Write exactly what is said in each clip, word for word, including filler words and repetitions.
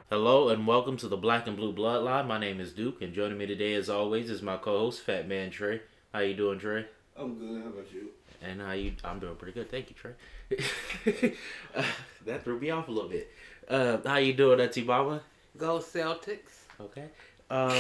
Hello and welcome to the Black and Blue Bloodline. My name is Duke, and joining me today, as always, is my co-host, Fat Man Trey. How you doing, Trey? I'm good. How about you? And how you? I'm doing pretty good, thank you, Trey. uh, that threw me off a little bit. Uh, how you doing, Auntie Mama? Go Celtics. Okay. Uh,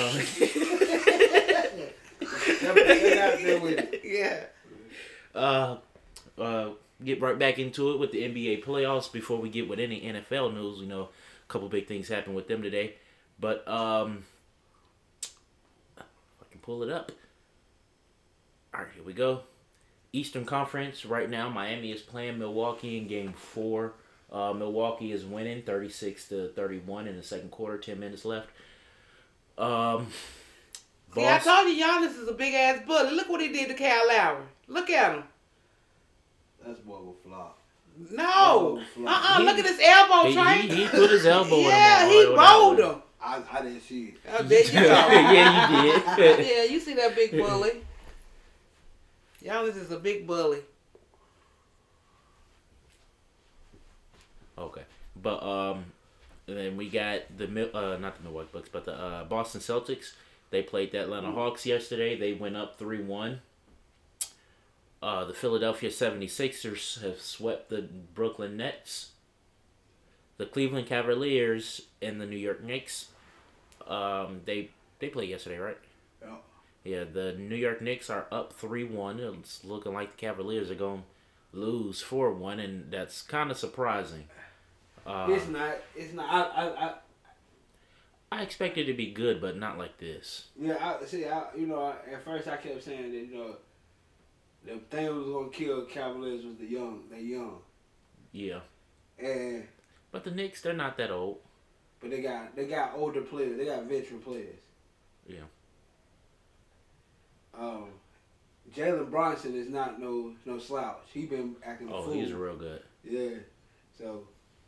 yeah. Uh, uh, get right back into it with the N B A playoffs. Before we get with any N F L news, you know, a couple big things happened with them today. But um, if I can pull it up. All right, here we go. Eastern Conference right now. Miami is playing Milwaukee in Game Four. Uh, Milwaukee is winning thirty-six to thirty-one in the second quarter. Ten minutes left. Um. See, I told you Giannis is a big ass bully. Look what he did to Kyle Lowry. Look at him. That's boy will flop. No. Uh uh Look at his elbow, he, Trey. He, he put his elbow in him. Yeah, he bowled him. I, I didn't see it. Oh, there you go. Yeah, you did. Yeah, you see that big bully. Giannis is a big bully. Okay. But, um, and then we got the, uh, not the Milwaukee Bucks, but the uh, Boston Celtics. They played the Atlanta Hawks yesterday. They went up three one. Uh, the Philadelphia seventy-sixers have swept the Brooklyn Nets. The Cleveland Cavaliers and the New York Knicks. Um, they they played yesterday, right? Yeah. Yeah, the New York Knicks are up three one. It's looking like the Cavaliers are going to lose four one, and that's kind of surprising. Uh, it's not. It's not. I, I, I, I expected it to be good, but not like this. yeah, I see. I, you know, I, at first I kept saying that you know, the thing that was gonna kill Cavaliers was the young. They young. Yeah. And But the Knicks, they're not that old. but they got they got older players. They got veteran players. Yeah. Um, Jalen Bronson is not no no slouch. He been acting a Oh, fool. he's real good. Yeah. So.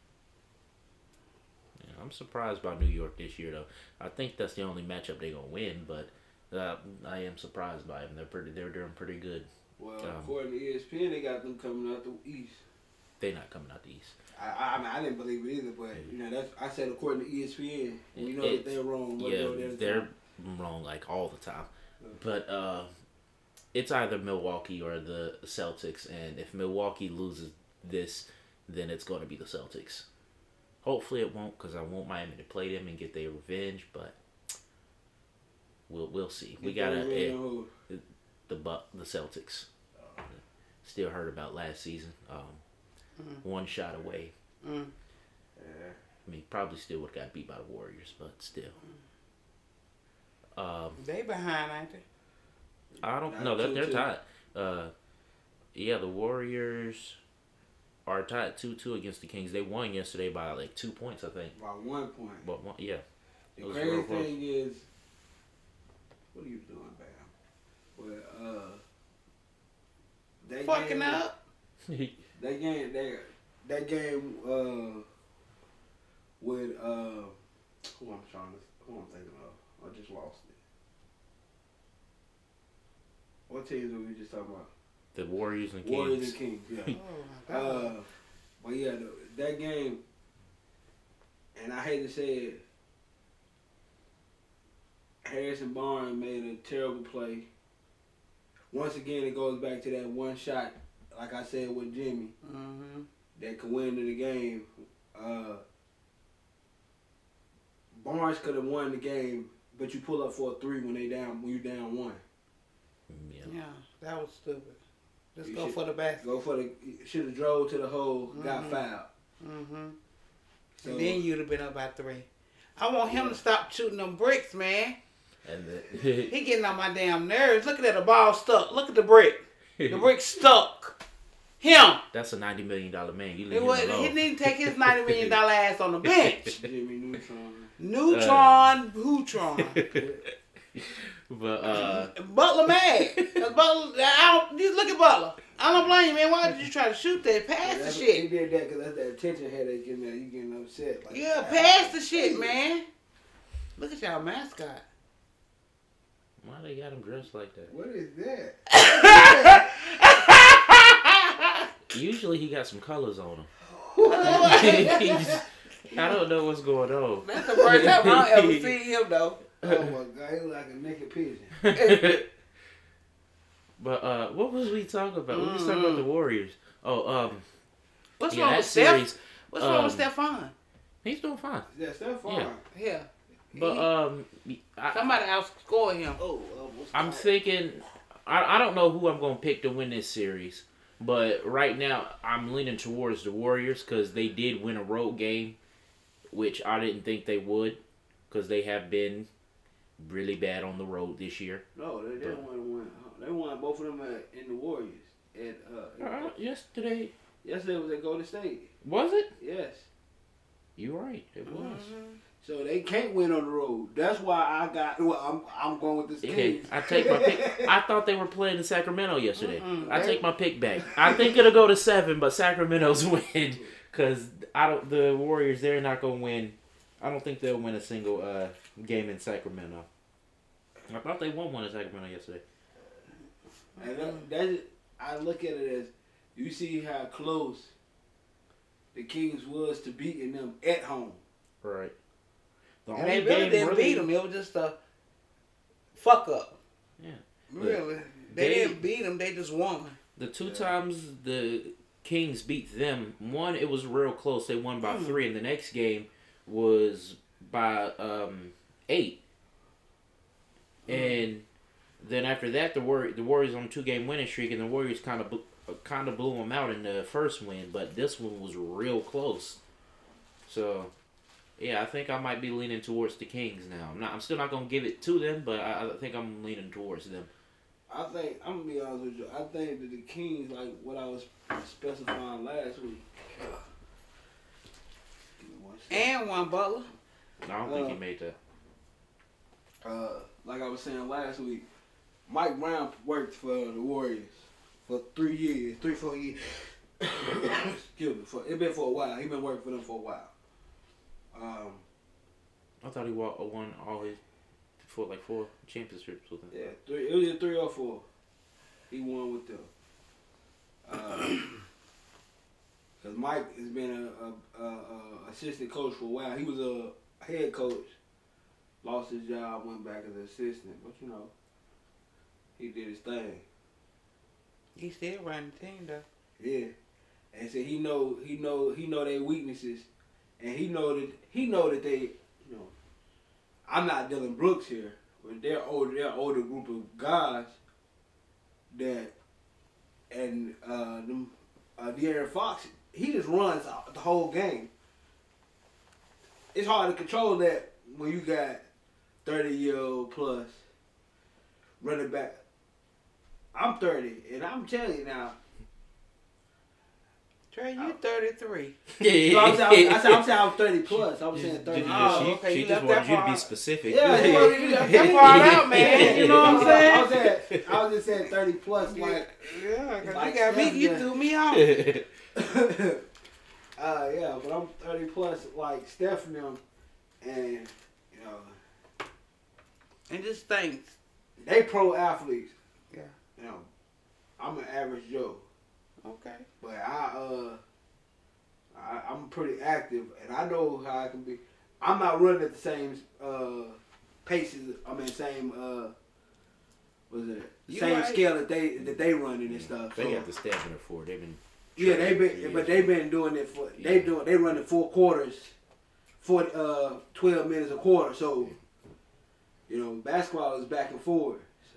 Yeah, I'm surprised by New York this year, though. I think that's the only matchup they're gonna win, but uh, I am surprised by them. They're pretty. They're doing pretty good. Well, Um, according to E S P N, they got them coming out the East. They're not coming out the East. I, I, I mean, I didn't believe it either, but you know, that's I said according to E S P N, and you know It's- that they're wrong. but Yeah, they're, they're wrong like all the time. But uh, it's either Milwaukee or the Celtics, and if Milwaukee loses this, then it's going to be the Celtics. Hopefully it won't, because I want Miami to play them and get their revenge, but we'll we'll see. We got a the Buck the Celtics. Still heard about last season. Um, Mm. One shot away. Mm. Yeah. I mean, probably still would have got beat by the Warriors, but still. Um, They behind, ain't they? I don't Not know that two, they're two. tied. Uh, yeah, the Warriors are tied two two against the Kings. They won yesterday by like two points, I think. By one point. But one, yeah, The it was crazy real close. thing is, what are you doing, Bam? Well, uh, that Fucking game, up. That game, that that game, uh, with uh, who I'm trying to, who I'm thinking of, I just lost it. What teams were we just talking about? The Warriors and Kings. Warriors and Kings, yeah. Oh, my God. Uh, but yeah, the, that game, and I hate to say it, Harrison Barnes made a terrible play. Once again, it goes back to that one shot, like I said with Jimmy, Mm-hmm. that could win the game. Uh, Barnes could have won the game, but you pull up for a three when they down when you down one. Yeah. Yeah, that was stupid. Let's You go should- for the basket. Go for the should have drove to the hole, got Mhm. fouled. Mm-hmm. So, And then you'd have been up by three. I want him to stop shooting them bricks, man. And the, He getting on my damn nerves. Look at that, the ball stuck. Look at the brick. The brick stuck. Him. that's a ninety million dollar man. You leave It him was, alone. he need to take his ninety million dollar ass on the bench. Jimmy Neutron. Neutron, Hootron. But uh, Butler mad. 'Cause Butler, I don't, just look at Butler. I don't blame you, man. Why did you try to shoot that? Pass the That's- shit. He did that because that's that attention headache in there. You getting upset. Like, Yeah, pass the shit, man. Look at y'all mascot. why they got him dressed like that? What is that? Usually he got some colors on him. Oh, He's- I don't know what's going on. That's the first time I ever seen him though. Oh my god, he look like a naked pigeon. But uh, what was we talking about? We was talking about the Warriors. Oh, um, What's yeah, wrong that with Steph? series. What's wrong with um, Stephon? He's doing fine. Yeah, Steph fine. Yeah. Yeah. But He- um, I, somebody outscored him. Oh, uh, what's I'm that? thinking. I I don't know who I'm gonna pick to win this series, but right now I'm leaning towards the Warriors because they did win a road game, which I didn't think they would, because they have been really bad on the road this year. No, they didn't want to win. They won both of them at, in the Warriors. At uh, Uh, yesterday yesterday was at Golden State. was it? Yes. You're right. It was. Mhm. So they can't win on the road. That's why I got. Well, I'm I'm going with this Okay, Kings. I take my pick. I thought they were playing in Sacramento yesterday. Mm-mm, I they- take my pick back. I think it'll go to seven, but Sacramento's win because I don't. The Warriors, they're not gonna win. I don't think they'll win a single uh, game in Sacramento. I thought they won one in Sacramento yesterday. And that, that I look at it as you see how close the Kings was to beating them at home. Right. The And they really didn't beat him. It was just a fuck up. Yeah. Really. They, They- didn't beat him. They just won. The two times the Kings beat them, one it was real close. They won by Hmm. three, and the next game was by um, eight. And then after that, the War- the Warriors on a two game winning streak, and the Warriors kind of bl- kind of blew them out in the first win. But this one was real close. So, yeah, I think I might be leaning towards the Kings now. I'm not. I'm still not gonna give it to them, but I, I think I'm leaning towards them. I think I'm gonna be honest with you. I think that the Kings, like what I was specifying last week. Give me one second. And one Butler. I don't think Uh, he made that. Uh, like I was saying last week, Mike Brown worked for the Warriors for three years, three four years. Excuse me, for it been for a while. He been working for them for a while. Um, I thought he won, won all his for like four championships with them. yeah, three. It was either three or four. He won with them. Because Mike has been a, a, a, a assistant coach for a while. He was a head coach. Lost his job, went back as an assistant, but you know, he did his thing. He still running the team though. Yeah, and so he know he know he know their weaknesses, and he know that he know that they, you know, I'm not Dylan Brooks here, but they're older, they're older group of guys that, and uh, them, uh, De'Aaron Fox, he just runs the whole game. It's hard to control that when you got thirty year old plus running back. I'm thirty, and I'm telling you now. Trey, you thirty-three. So I'm saying, I said I'm saying I'm thirty plus. I was saying Just- thirty. just- Oh, she okay, she you just left wanted that you to part be out. specific. Yeah, you want me to left that part out, man. You know what I'm saying? I was saying, I was just saying thirty plus, like, Yeah, cause Like you got me. Steph, You yeah. threw me off. uh, yeah, but I'm thirty plus, like Steph and them, and you know, And just think. they pro athletes. Yeah. You know, I'm an average Joe, Okay. but I uh, I, I'm pretty active, and I know how I can be. I'm not running at the same uh paces. I mean, same uh, was it You same right. scale that they that they running and stuff. They so. got the stamina for it. They've been Yeah, they training for been, years. but they been doing it for. They Yeah. doing, they running four quarters, for uh, twelve minutes a quarter. So, you know, basketball is back and forth.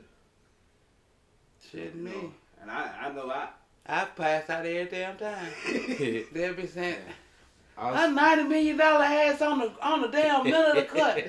Shit, You me. know, and I, I know I. I passed out every damn time. They'll be saying, I "That was- ninety million dollar ass on the on the damn middle of the cut."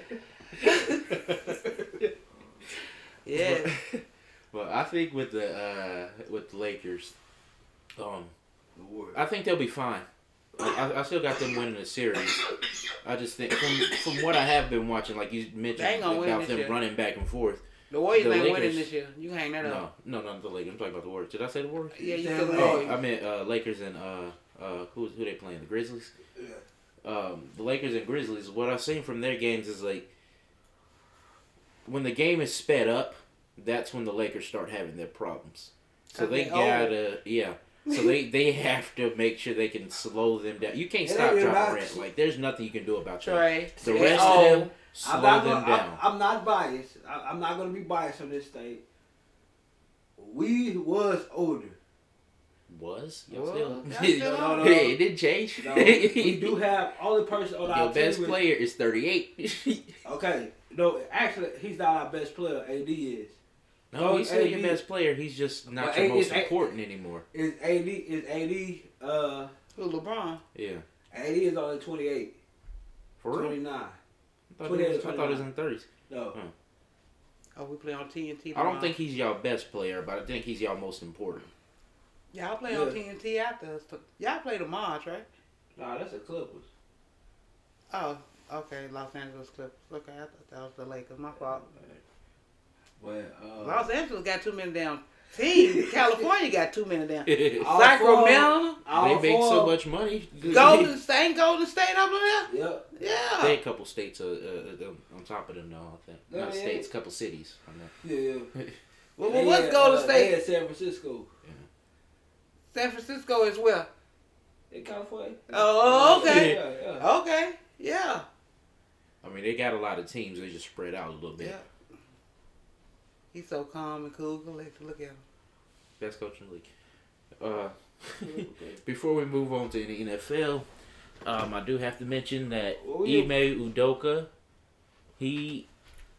Yeah. Well, I think with the uh, with the Lakers, um, The Warriors. I think they'll be fine. I, I, I still got them winning the series. I just think from from what I have been watching, like you They mentioned ain't gonna win about this them year. running back and forth. The Warriors The ain't winning Lakers- this year. You can hang that No, up. no, not the Lakers. I'm talking about the Warriors. Did I say the Warriors? Yeah, you Damn said the right. Oh, Warriors. I meant uh, Lakers and uh, uh, who who they playing? The Grizzlies. Yeah. Um, the Lakers and Grizzlies. What I've seen from their games is like when the game is sped up, that's when the Lakers start having their problems. So Cause they they old. gotta, yeah. So they, they have to make sure they can slow them down. You can't It stop ain't John about- Morant. Like there's nothing you can do about that. Trey. The They rest old. of them slow I'm not them gonna, down. I'm, I'm not biased. I, I'm not gonna be biased on this state. We was older. Was y'all Was? still? Y'all still No, no, no. Hey, it didn't change. No, we do have only person on our Your best team. is- player is thirty-eight. Okay, no, actually, he's not our best player. A D is. No, he's still A D your best player. He's just not But your A- most it's A- important anymore. Is A D is A D? Uh, Who, LeBron? Yeah. A D is only twenty-eight, For real? twenty-nine. I thought, he was, I thought he was twenty-nine. in the thirties. No, Hmm. Oh, we play on T N T. I don't LeBron. think he's y'all best player, but I think he's y'all most important. Y'all play Yeah. on T N T after us. Y'all play the Mars, right? nah, that's the Clippers. Oh, okay. Los Angeles Clippers. Okay, I thought that was the Lakers. My fault. But uh, Los Angeles got too many damn teams. California got too many damn. they all Sacramento, four- all make four- so much money. Golden State, Golden State up there. Yep. Yeah. They a couple states uh, uh, uh, on top of them, though. I think Yeah, not yeah. states, couple cities. I know. Yeah. yeah. Well, They what's had, Golden uh, State? They had San Francisco. San Francisco as well. In California. Oh, okay. Yeah, yeah. Okay. Yeah. I mean, they got a lot of teams. They just spread out a little bit. Yeah. He's so calm and cool. Go look look at him. Best coach in the league. Uh, before we move on to the N F L, um, I do have to mention that Oh, yeah. Ime Udoka, he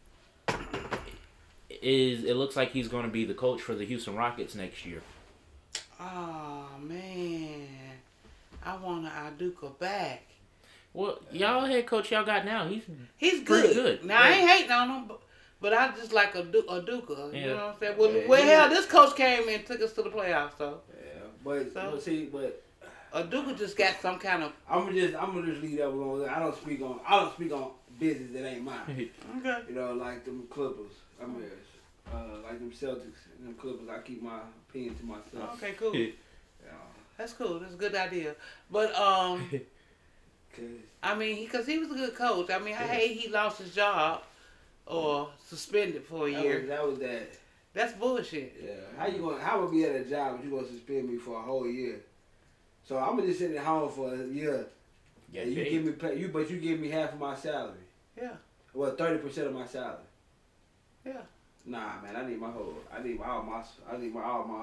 is. It looks like he's going to be the coach for the Houston Rockets next year. Oh man, I want an Aduka back. Well, y'all head coach y'all got now. He's He's Pretty good. good. Now I ain't hating on him, but, but I just like a, du- a Duka. You Yeah. know what I'm saying? Well, Yeah, well, he- hell, this coach came and took us to the playoffs, so Yeah, but, So- but see, but a Duka just got some kind of I'm gonna just I'm gonna just leave that alone. I don't speak on I don't speak on business that ain't mine. okay. You know, like them Clippers. I mean, uh, like them Celtics and them Clippers. I keep my opinion to myself. Okay, cool. You That's cool. That's a good idea. But um, know, 'cause I mean, because he, was a good coach. I mean, I hate he lost his job or suspended for a that year. was, that was that. That's bullshit. Yeah. How you going? How would be at a job but you gonna suspend me for a whole year? So I'm gonna just sit at home for a year. Yeah, and you paid. give me pay, you, but you give me half of my salary. Yeah. Well, thirty percent of my salary. Yeah. Nah, man, I need my whole. I need my all my. I need my all my.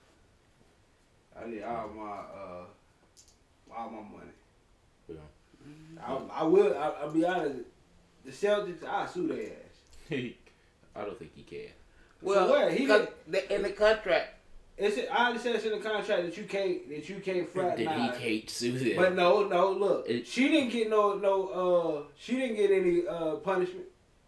I need all my uh, all my money. Yeah. I, I will. I, I'll be honest. The Celtics, I sue their ass. I don't think he can. Well, what? He because the, in the contract, It's. I understand it's in the contract that you can't that you can't Did he fraternize. hate sue them? But no, no. Look, It- she didn't get no no. Uh, she didn't get any uh punishment.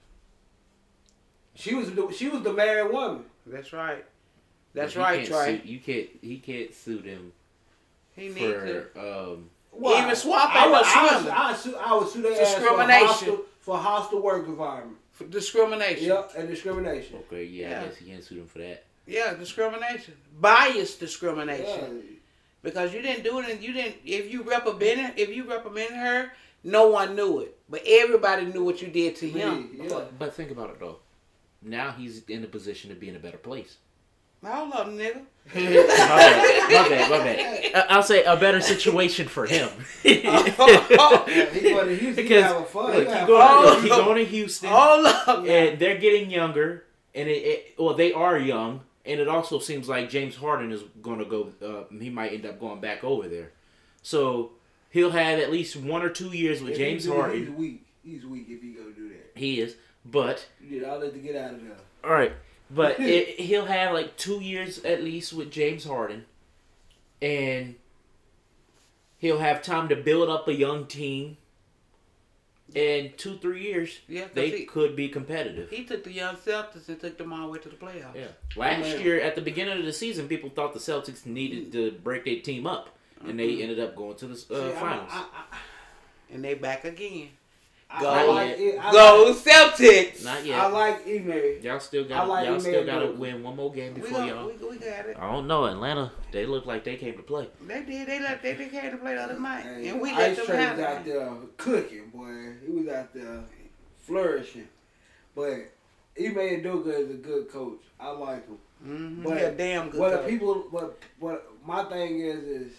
She was the, she was the married woman. that's right. That's You right, can't Trey. Sue, you can't. He can't sue them He needs to. for. Um, Why? Even swap I ain't would, no I would, swimming. I would sue, I would sue their ass for Discrimination. hostile, for hostile work environment. For discrimination. Yep, and discrimination. okay, yeah, Yeah. I guess he can't sue them for that. Yeah, discrimination. Bias Yeah. discrimination. Because you didn't do it and you didn't if you reprimanded if you reprimanded her, no one knew it. But everybody knew what you did to him. Yeah. But, but think about it though. Now he's in a position to be in a better place. Hold up, nigga. my bad, my bad, my bad. Uh, I'll say a better situation for him. Yeah, he going to Houston. He Because having fun. look, He he having going, fun. look, he going to Houston, Hold up. now. and they're getting younger, and it, it well they are young, and it also seems like James Harden is going to go. Uh, he might end up going back over there, so he'll have at least one or two years with If James he do, Harden. He's weak. He's weak if he go do that. He is, but You did all that to get out of there. all right, but it, he'll have like two years at least with James Harden, and he'll have time to build up a young team. In two, three years, Yeah, 'cause they he- could be competitive. He took the young Celtics and took them all the way to the playoffs. Yeah. Last Man. year, at the beginning of the season, people thought the Celtics needed to break their team up, and they ended up going to the uh, See, I- finals. I, I, And they back again. I, Go. I Not like yet. it. I Go like, Celtics! Not I yet. like Ime. Y'all still I got. like Y'all Ime still got to Udoka. win one more game We, before gonna, y'all. we, we got it. I don't know. Atlanta, they look like they came to play. They did. They let they, they came to play the other night, Hey, and we let Ice them Trae have was out it. there cooking, boy. He was out there flourishing. But Ime Udoka is a good coach. I like him. Mm-hmm. But yeah, damn good. What the coach. people, what what my thing is is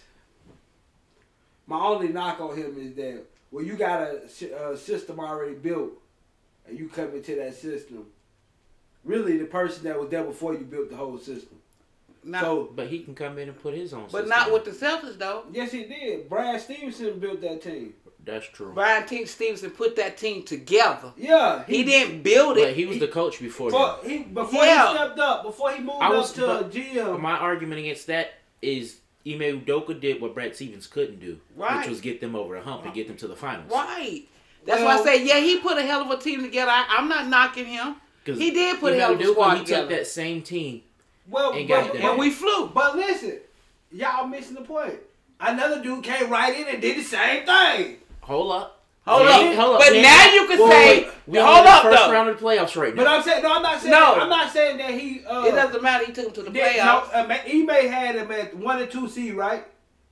my only knock on him is that when you got a, a system already built and you come into that system, really the person that was there before you built the whole system. Not, So But he can come in and put his own. but system not in. with the Celtics though. yes, he did. Brad Stevenson built that team. That's true. Brian T. Stevenson put that team together. Yeah, He, didn't build But it. he was the coach before Before him. he before Yeah. he stepped up, before he moved I was- up to but- G M. My argument against that is Ime Udoka did what Brad Stevens couldn't do, Right. which was get them over the hump and get them to the finals. Right. That's Well- why I say, yeah, he put a hell of a team together. I, I'm not knocking him. 'Cause He did put a Ime hell of a Udoka, squad he together. took that same team. Well, And but, got them. And we flew. but listen, y'all missing the point. Another dude came right in and did the same thing. Hold up. Hold Yeah, up. hold up. But Yeah. now you can Wait, say, wait, wait. We hold on the up first though. round of the playoffs right now. But I'm saying no, I'm not saying No. I'm not saying that he. Uh, It doesn't matter. He took him to the did- playoffs. No, uh, ma- he may had him at one and two seed, right?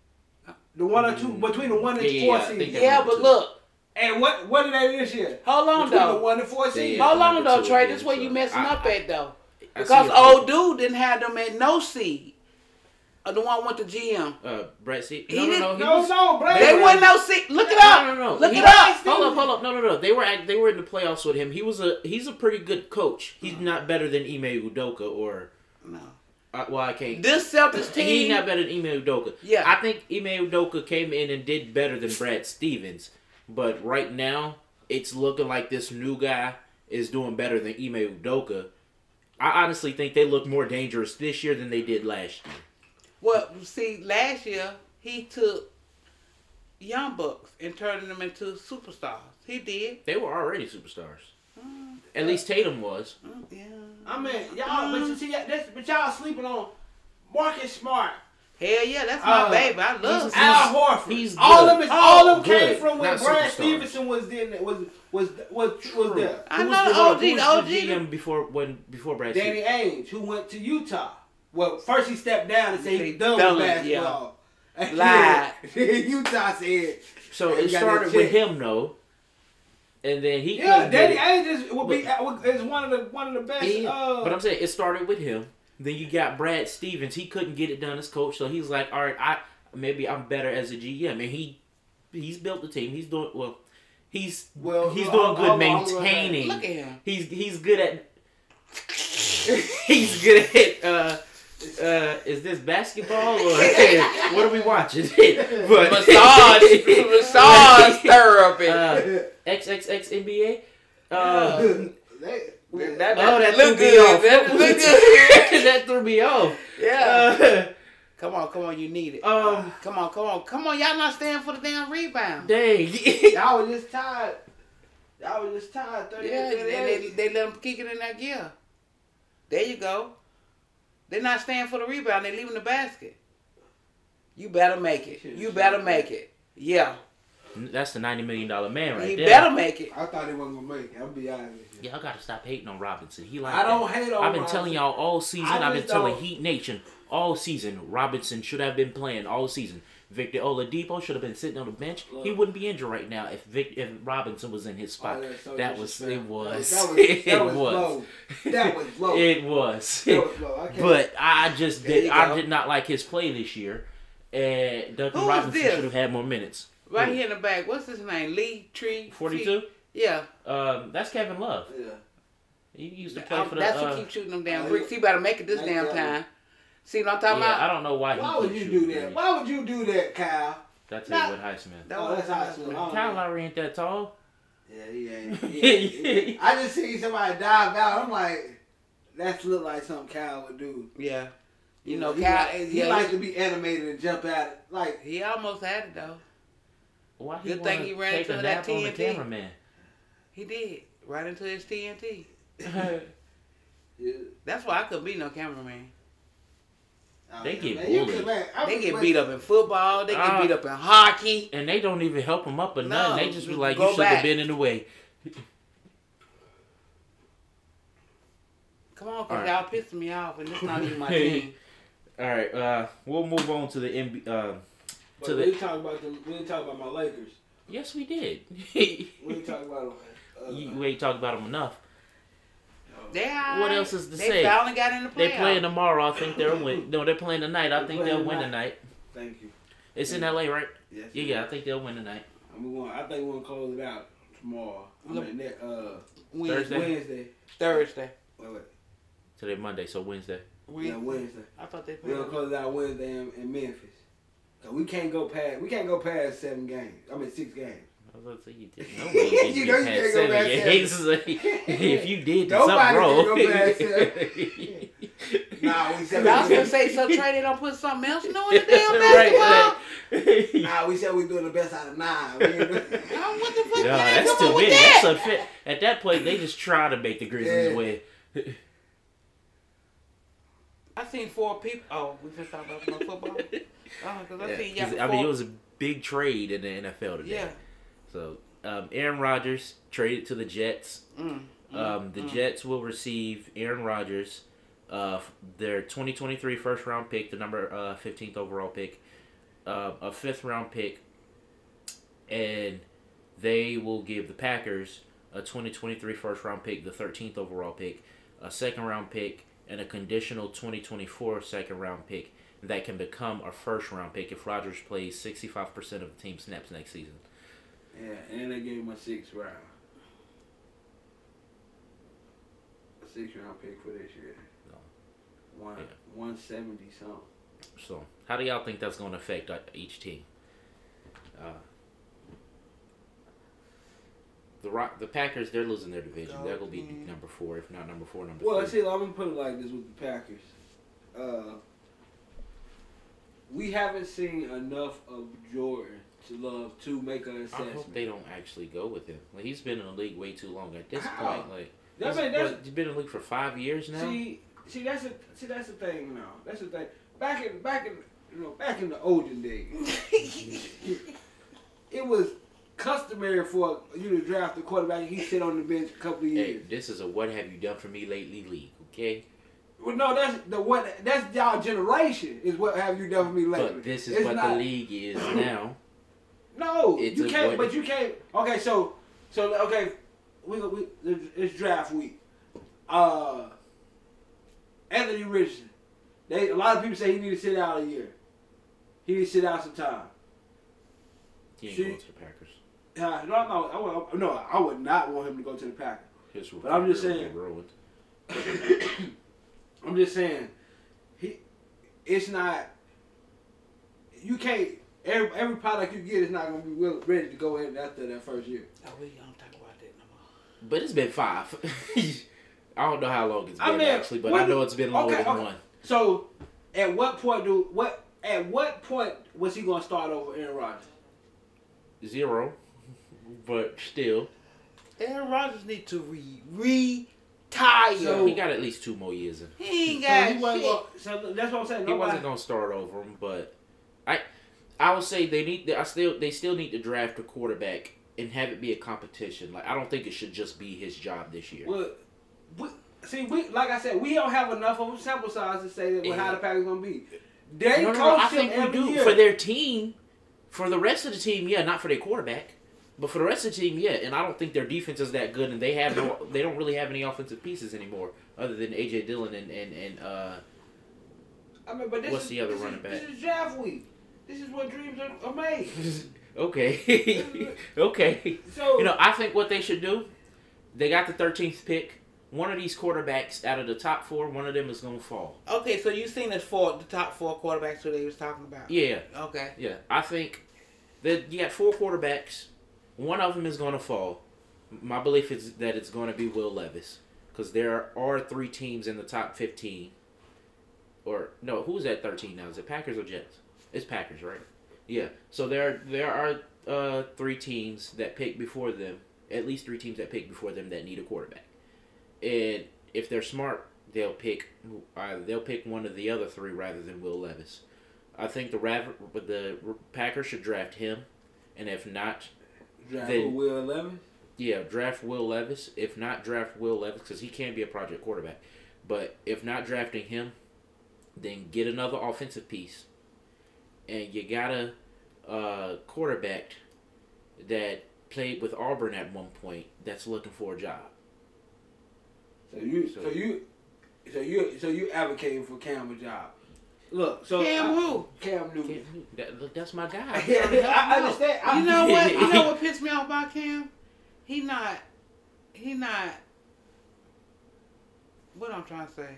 The one or two between the one and Yeah, yeah, four yeah, I seed. think that- Yeah, but look. And what what are they this year? Hold on Between though. the one and four seed. Yeah. Hold on number though, two Trey. again, This where so you messing I- up I- at though. I see Because your old point. dude didn't have them at no seed. Uh, the one went to G M. Uh, Brad Stevens. He No, no, didn't- no. He No, was, no, Brad. They were- wasn't no seed. Look it No, up. no, no. Look He it was- up. Hold up, hold up. No, no, no. They were at, they were in the playoffs with him. He was a he's a pretty good coach. He's not better than Ime Udoka or No. uh, well, I can't. This Celtics He's team. not better than Ime Udoka. Yeah. I think Ime Udoka came in and did better than Brad Stevens. But right now, it's looking like this new guy is doing better than Ime Udoka. I honestly think they look more dangerous this year than they did last year. Well, see, last year he took young bucks and turned them into superstars. He did. They were already superstars. At least Tatum was. Mm, yeah. I mean, y'all, but you see, that's, but y'all sleeping on Marcus Smart, Hell yeah, that's my Uh, baby. I love he's- him. Al Horford. he's all good. of them, Oh, all of them came good. from when Not Brad superstars. Stevenson was in, was was was was there. I Who know was the the, O G. who The was O the G. G M before when before Brad Danny Stevens? Ainge, who went to Utah. Well, first he stepped down and said He he's done done, with basketball. And Lied. then Utah said, So He it got started that with check. him though, and then he "Yeah, couldn't get Danny it. Ainge is, would be is one of the one of the best." Yeah, uh, but I'm saying it started with him. Then you got Brad Stevens. He couldn't get it done as coach, so he's like, all right, I maybe I'm better as a G M. And he he's built the team. He's doing well. He's Well, he's hold- doing hold good on, hold on. maintaining. Look at him. He's he's good at he's good at uh uh is this basketball or what are we watching? but Massage, massage therapy. uh, X X X N B A. Uh, they, that, oh, that look threw me good. off. That look good. that threw me off. Yeah. Uh, Come on, come on, you need it. um, Come on, come on, come on. Y'all not staying for the damn rebound. dang. y'all was just tired. Y'all was just tired. thirty, Yeah, and they, thirty-eight. they let them kick it in that gear. There you go. They're not staying for the rebound. They're leaving the basket. You better make it. You better make it. Yeah. That's the ninety million dollar man right You there. better make it. I thought he wasn't gonna make it. I'll be honest with you. Y'all gotta stop hating on Robinson. He like I don't that. hate on I've been Robinson. telling y'all all season. I I've been just telling don't- Heat Nation all season. Robinson should have been playing all season. Victor Oladipo should have been sitting on the bench. Look. He wouldn't be injured right now if Vic, if Robinson was in his spot. Oh, that's so that was it disrespectful. was That was, it that was was low. That was low. it was. That was low. I can't. But I just There did. you I go. did not like his play this year. And Duncan Who is Robinson this? should have had more minutes. Right Who? here in the back. What's his name? Lee Tree. forty-two. Yeah. Um, that's Kevin Love. yeah. He used to play Um, for the. that's uh, who keep shooting them damn uh, bricks. He better make it this like damn that time. See what I'm talking yeah, about? I don't know why. Why he would keeps you do shooting that? threes. Why would you do that, Kyle? That's Nah. Haywood Heisman. That Oh, was- that's how it's going. Kyle Lowry ain't that tall. Yeah, he ain't. He ain't. I just seen somebody dive out. I'm like, that look like something Kyle would do. Yeah. You know, he, Kyle. like, he yeah, like to be animated and jump at it. Like, he almost had it though. Why he Good thing wanna he ran take into a that nap on the T N T. cameraman? He did. Right into his T N T. yeah. That's why I couldn't be no cameraman. Oh, They yeah, get man, you bullied. can- man, I They was- get but- beat up in football. They get Uh, beat up in hockey. And they don't even help him up or No, nothing. They just be like, go you should have back. been in the way. Come on, cause All right. y'all pissing me off, and this not even my team. All right, uh, we'll move on to the N B A. Uh, But to we the didn't talk about them. We didn't talk about my Lakers. yes, we did. We didn't talk about them. Uh, you, we ain't talked about them enough. They are. What else is to they say? They finally got in the playoffs. They playing tomorrow. I think they'll win. No, they're playing tonight. I They're think they'll playing win tonight. tonight. Thank you. It's Thank in you. L A, right? Yes. Yeah, yeah. I think they'll win tonight. I'm going. I think we're gonna close it out tomorrow. I mean, that, uh, Thursday? Wednesday. Thursday. Wait, wait. Today Monday, so Wednesday. Yeah, Wednesday. I thought they We're played. gonna close it out Wednesday in, in Memphis. Cause we can't go past. We can't go past seven games. I mean six games. I was about to say you did. Nobody can You get know you past can't go seven past games. If you did, then Nobody something wrong. can go past seven. Nah, we I said was we gonna say, so Trey, they don't put something else new in the damn basketball. right, Nah, we said we doing the best out of nine. We ain't doing- Oh, what the fuck? No, man? that's Come on too with many. that. That's unfair. At that point, they just try to make the Grizzlies Yeah. win. I seen four people. Oh, we just talking about my football. Oh, because I Yeah, seen y'all. 'cause, I mean, it was a big trade in the N F L today. Yeah. So, um, Aaron Rodgers traded to the Jets. Mm, mm, Um, the mm. Jets will receive Aaron Rodgers, uh, their twenty twenty-three first round pick, the number uh, fifteenth overall pick, uh, a fifth round pick, and they will give the Packers a twenty twenty-three first round pick, the thirteenth overall pick, a second round pick, and a conditional twenty twenty-four second round pick that can become a first round pick if Rodgers plays sixty-five percent of the team snaps next season. Yeah, and they gave him a sixth round. A six round pick for this year. No. One Yeah. one seventy something. So, how do y'all think that's going to affect uh, each team? Uh, the Rock, the Packers, they're losing their division. Go They're going to be team. number four, if not number four, number Well, three. see, I'm gonna put it like this with the Packers. Uh, we haven't seen enough of Jordan to love to make an I assessment. hope they don't actually go with him. Like, he's been in the league way too long. At this How? point, like I he's, mean, that's- what, he's been in the league for five years now. See, see, that's a, see, that's the thing now. That's the thing. Back in, back in, you know, back in the olden days, it was customary for you to draft a quarterback and he sit on the bench a couple of Hey, years. this is a what have you done for me lately league, okay? Well, no, that's the what. That's y'all generation. Is what have you done for me lately? But this is It's what not- the league is now. No, It's you a can't. what- But you can't. Okay, so, so okay, we we it's draft week. Uh, Anthony Richardson. They a lot of people say he need to sit out a year. He need to sit out some time. He ain't See- going to the Packers. Uh, no, no, I would, no, I would not want him to go to the Packers. His But I'm just career saying- will be ruined. I'm just saying, he, it's not. You can't. Every, every product you get is not gonna be will, ready to go in after that first year. Oh, we don't talk about that no more. But it's been five. I don't know how long it's been I mean, actually, but what I know do- it's been longer okay, than okay. one. So, at what point do what? At what point was he gonna start over Aaron Rodgers? Zero, but still, Aaron Rodgers need to re retire. So- he got at least two more years in. he ain't So, got he wasn't shit. gonna, so that's what I'm saying. He Nobody, wasn't gonna start over him, but I, I would say they need. I still, they still need to draft a quarterback and have it be a competition. Like I don't think it should just be his job this year. Well, we, see, we like I said, we don't have enough of a sample size to say that what how the Packers gonna be. They No, no, coach no, I him think we every do year. for their team. For the rest of the team, yeah, not for their quarterback, but for the rest of the team, yeah. And I don't think their defense is that good, and they have no, they don't really have any offensive pieces anymore, other than A J Dillon and and and uh, I mean, but this What's is, the other this running is, back? This is draft week. This is what dreams are, are made. okay, okay. So You know, I think what they should do, they got the thirteenth pick. One of these quarterbacks out of the top four, one of them is gonna fall. Okay, so you seen the four, the top four quarterbacks who they was talking about? Yeah, Okay. yeah. I think that you got four quarterbacks. One of them is gonna fall. My belief is that it's gonna be Will Levis, because there are three teams in the top fifteen. Or no, who's at thirteen now? Is it Packers or Jets? It's Packers, right? Yeah. So there there are uh, three teams that pick before them. At least three teams that pick before them that need a quarterback. And if they're smart, they'll pick uh, they'll pick one of the other three rather than Will Levis. I think the Rav- the Packers should draft him, and if not, draft then- for Will Levis. yeah, draft Will Levis. If not, draft Will Levis because he can be a project quarterback. But if not drafting him, then get another offensive piece, and you got a uh, quarterback that played with Auburn at one point that's looking for a job. So you, so, So- you, so you, so you advocating for Cam's job? Look, so Cam I- who? Cam Newton. That, look, that's my guy. I understand. I, You know what? You know what pissed me off about Cam? He not. He not. What I'm trying to say.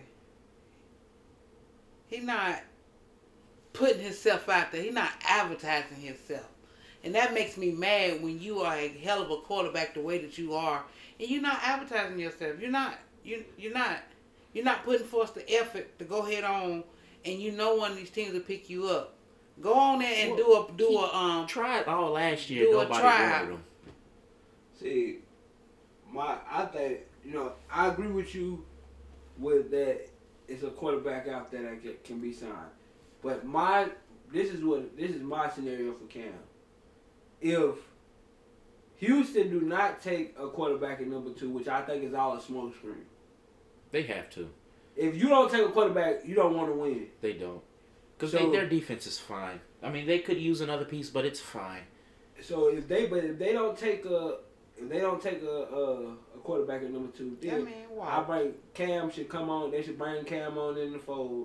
He not putting himself out there. He not advertising himself, and that makes me mad when you are a hell of a quarterback the way that you are, and you're not advertising yourself. You're not. You you're not. You're not putting forth the effort to go head on, and you know one of these teams will pick you up. Go on there and Well, do a do he a um. Tried all last year. Do a Nobody tryout. wanted him. See, my I think you know I agree with you with that. It's a quarterback out there that get, can be signed, but my this is what this is my scenario for Cam. If Houston do not take a quarterback at number two, which I think is all a smokescreen. They have to. If you don't take a quarterback, you don't want to win. They don't. Because So- their defense is fine. I mean, they could use another piece, but it's fine. So if they but if they don't take a if they don't take a a, a quarterback at number two, Yeah, then man. I Wow. bring Cam should come on. They should bring Cam on in the fold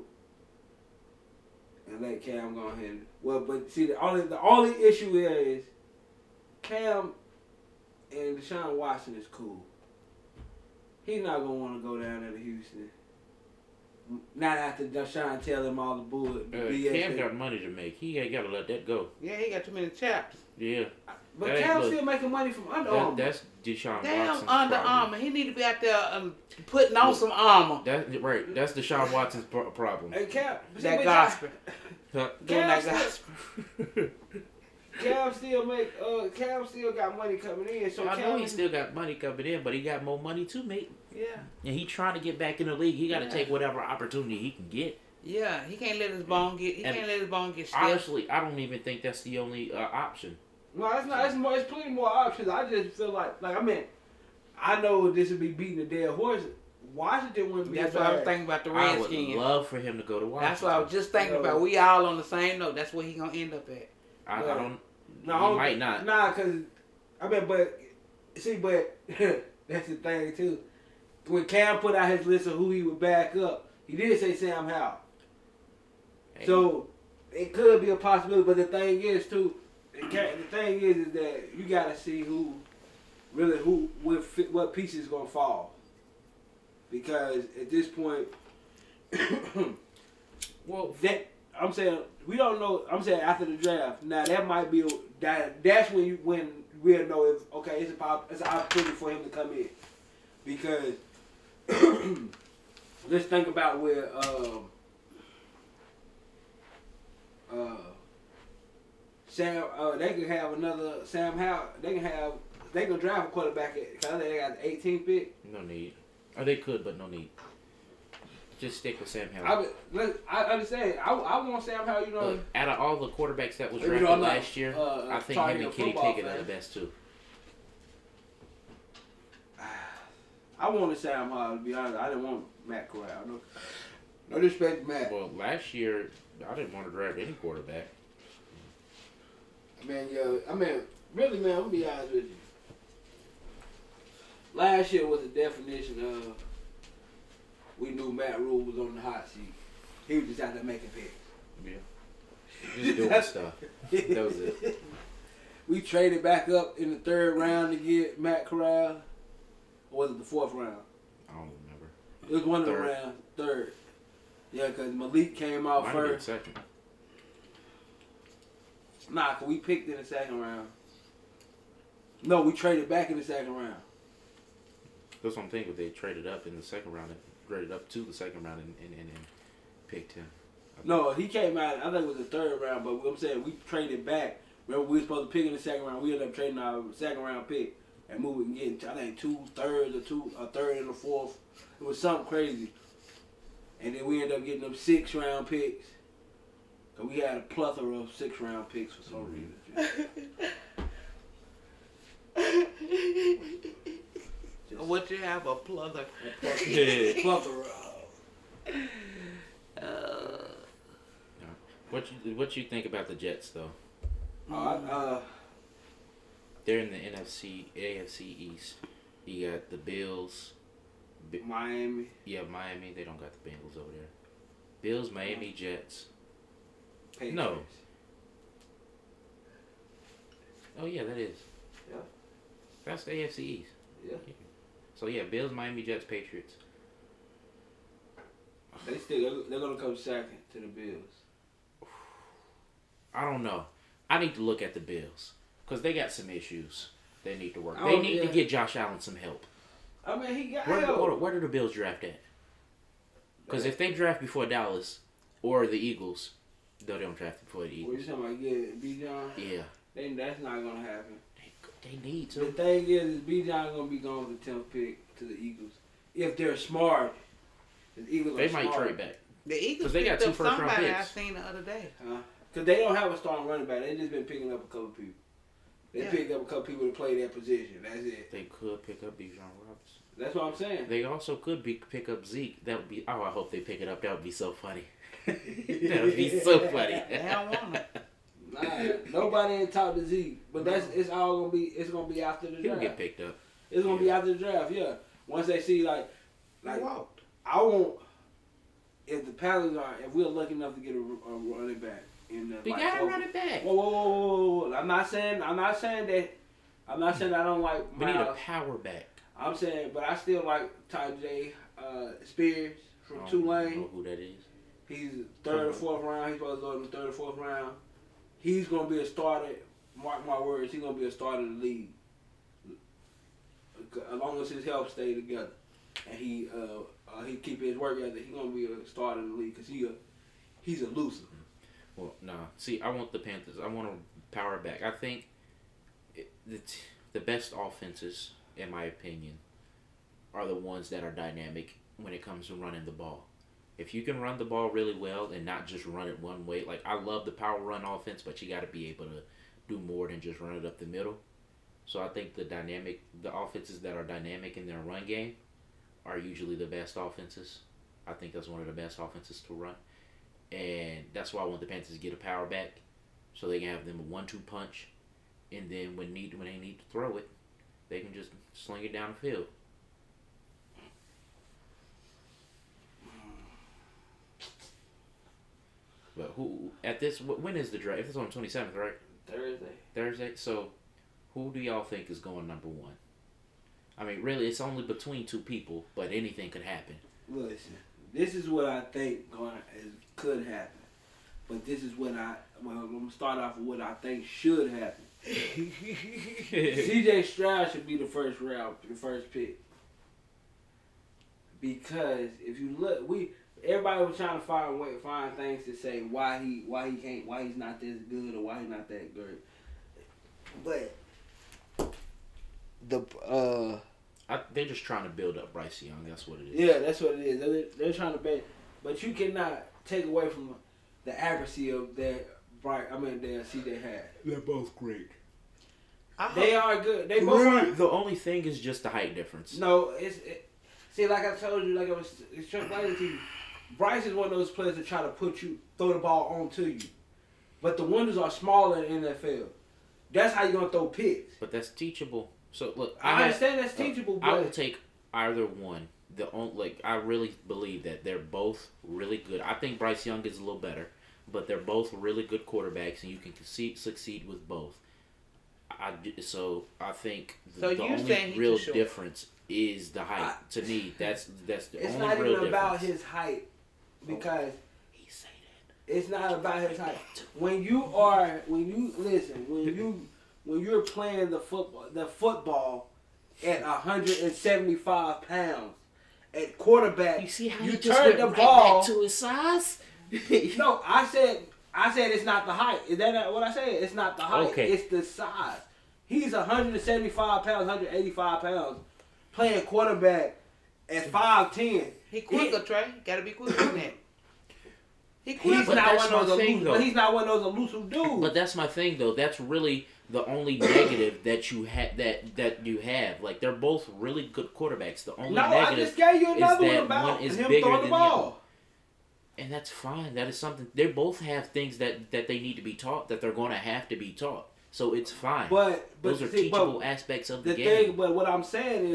and let Cam go ahead. And, well, but see the only the only issue here is Cam and Deshaun Watson is cool. He's not gonna want to go down there to Houston. Not after Deshaun tell him all the bull. Uh, B S Cam that- got money to make. He ain't got to let that go. Yeah, he got too many chaps. Yeah. But That ain't Cam's look- still making money from Under That, Armour. that's Deshaun Damn, Watson's Under problem. Armour. He need to be out there um, putting on Look, some armor. That, right. That's Deshaun Watson's pro- problem. Hey, Cam, That gospel. Huh? Doing Cam that still, gospel. Cam still make uh Cam still got money coming in. So I Cam, know he still got money coming in, but he got more money to make. Yeah. And he trying to get back in the league. He got to Yeah. take whatever opportunity he can get. Yeah, he can't let his bone get. He And can't let his bone get stiff. Honestly, I don't even think that's the only uh, option. no, it's not. It's more. It's plenty more options. I just feel like like I mean, I know this would be beating a dead horse. Washington wouldn't be. That's a what I was bad- thinking about the I would Redskins. love for him to go to Washington. That's what I was just thinking No. about. We all on the same note. That's where he gonna end up at. I, No. I don't. No, he I don't might think- not. Nah, cause I mean, but see, but that's the thing too. When Cam put out his list of who he would back up, he did say Sam Howell. Hey, So it could be a possibility, but the thing is too, the ca- the thing is is that you got to see who really who what fit, what pieces is gonna fall, because at this point, well, that I'm saying we don't know. I'm saying after the draft. Now that might be a, that that's when you when we'll know if okay it's a pop, it's an opportunity for him to come in, because let's think about where. Um, Uh, Sam, uh, they could have another Sam Howell. They can have. They can draft a quarterback at. Cause I think they got the eighteenth pick. no need. Or they could, but no need. Just stick with Sam I Howell. would, look, I understand. I, I want Sam Howell. You know, Look, out of all the quarterbacks that was You know, drafted I'm not, last year, uh, I think targeting him and a Kenny football Pickett are the fan. best too. I wanted Sam Howell to be honest. I didn't want Matt Corral. No, no disrespect to Matt. Well, last year I didn't want to draft any quarterback. Man, yo, I mean, really, man. I'm gonna be honest with you. Last year was the definition of we knew Matt Rule was on the hot seat. He was just out there making picks. Yeah. Just doing stuff. That was it. We traded back up in the third round to get Matt Corral. Or was it the fourth round? I don't remember. It was one of the Third. rounds. Third. Yeah, because Malik came out Might have been first. second. Nah, cause we picked in the second round. No, we traded back in the second round. That's what I'm thinking. They traded up in the second round and traded up to the second round and, and, and, and picked him. No, he came out, I think it was the third round, but what I'm saying, we traded back. Remember, we were supposed to pick in the second round. We ended up trading our second round pick and moving, getting, I think, two thirds or two, a third and a fourth. It was something crazy. And then we ended up getting them six round picks. Cause we had a plethora of six round picks for some reason. Just What you have a plother? a plethora, plethora of. Uh, What you what you think about the Jets though? Uh, uh, They're in the N F C, A F C East. You got the Bills, B- Miami. Yeah, Miami. They don't got the Bengals over there. Bills, Miami, Jets. Patriots. No. Oh yeah, that is. Yeah. That's the A F C East. Yeah. So yeah, Bills, Miami, Jets, Patriots. They still they're gonna come second to the Bills. I don't know. I need to look at the Bills because they got some issues they need to work. Oh, They need yeah. to get Josh Allen some help. I mean, he got Where, help. where, where do the Bills draft at? Because if they draft before Dallas or the Eagles, no, they don't draft before the What Eagles. you talking about? Yeah, B. John. Yeah, They, that's not gonna happen. they, they need The to. thing is, is B. John gonna be going with the tenth pick to the Eagles if they're smart. The Eagles They are might smart. trade back. The Eagles 'Cause they got picked two up first-round somebody I picks. seen the other day. Huh? Because they don't have a starting running back. They just been picking up a couple people. They Yeah. picked up a couple people to play that position. That's it. They could pick up Bijan Robinson. That's what I'm saying. They also could be pick up Zeke. That would be. Oh, I hope they pick it up. That would be so funny. That would be so funny. They don't want him. Nah, nobody ain't talked to Zeke, but that's it's all gonna be it's gonna be after the He'll draft. get picked up. It's gonna be after the draft, yeah. Once they see like like He walked. I want if the Paladins are if we're lucky enough to get a, a running back in the We like, gotta fourth- run it back. Whoa, whoa, whoa, whoa, whoa! I'm not saying I'm not saying that I'm not saying I don't like We need a Miles. power back. I'm saying, but I still like Ty J uh, Spears from I don't Tulane. know who that is. He's third or fourth round. He's supposed to go in the third or fourth round. He's gonna be a starter. Mark my words. He's gonna be a starter in the league. As long as his health stay together, and he uh, uh he keep his work ethic, he's gonna be a starter in the league because he a he's a loser. Well, nah. See, I want the Panthers. I want to power back. I think it, the t- the best offenses, in my opinion, are the ones that are dynamic when it comes to running the ball. If you can run the ball really well and not just run it one way, like I love the power run offense, but you got to be able to do more than just run it up the middle. So I think the dynamic, the offenses that are dynamic in their run game, are usually the best offenses. I think that's one of the best offenses to run. And that's why I want the Panthers to get a power back, so they can have them a one-two punch, and then when need when they need to throw it, they can just sling it down the field. But who at this? When is the draft? It's on the twenty-seventh, right? Thursday. Thursday. So, who do y'all think is going number one? I mean, really, it's only between two people, but anything could happen. Listen, this is what I think going is could happen, but this is what I well I'm gonna start off with what I think should happen. C J Stroud should be the first round, the first pick, because if you look, we everybody was trying to find way, find things to say why he why he can't why he's not this good or why he's not that good, but the uh. I, they're just trying to build up Bryce Young. That's what it is. Yeah, that's what it is. They're, they're trying to bet, but you cannot take away from the accuracy of that Bright. I mean, that C J had. They're both great. I They hope- are good. They both are. The only thing is just the height difference. No, it's it, see, like I told you, like I was explaining to you, Bryce is one of those players that try to put you, throw the ball onto you, but the windows are smaller in the N F L. That's how you're gonna throw picks. But that's teachable. So look, I, had- understand that's teachable, I will but take either one. The only, like I really believe that they're both really good. I think Bryce Young is a little better, but they're both really good quarterbacks, and you can succeed, succeed with both. I so I think the, So the you only saying he's real too short? difference is the height. I- to me, that's that's the it's only not real even about difference. his height because. He say that. It's not about his height. When you are, when you listen, when you, when you're playing the football, the football at one hundred seventy-five pounds at quarterback, You see how you he just turn went the right ball. back to his size? No, I said, I said it's not the height. Is that not what I said? It's not the height. Okay. It's the size. He's one hundred seventy-five pounds, one hundred eighty-five pounds, playing quarterback at five ten. He quicker, Trey. Gotta be quicker than that. He quicker. He's But not that's one of my those thing, elusive, though. but he's not one of those elusive dudes. But that's my thing, though. That's really the only negative that you had that that you have. Like they're both really good quarterbacks. The only no, I negative, just gave you is another one that about one is him bigger throwing the than the ball. and that's fine. That is something they both have things that that they need to be taught that they're going to have to be taught. So it's fine. But but Those are see, teachable but aspects of the, the game. thing, but what I'm saying is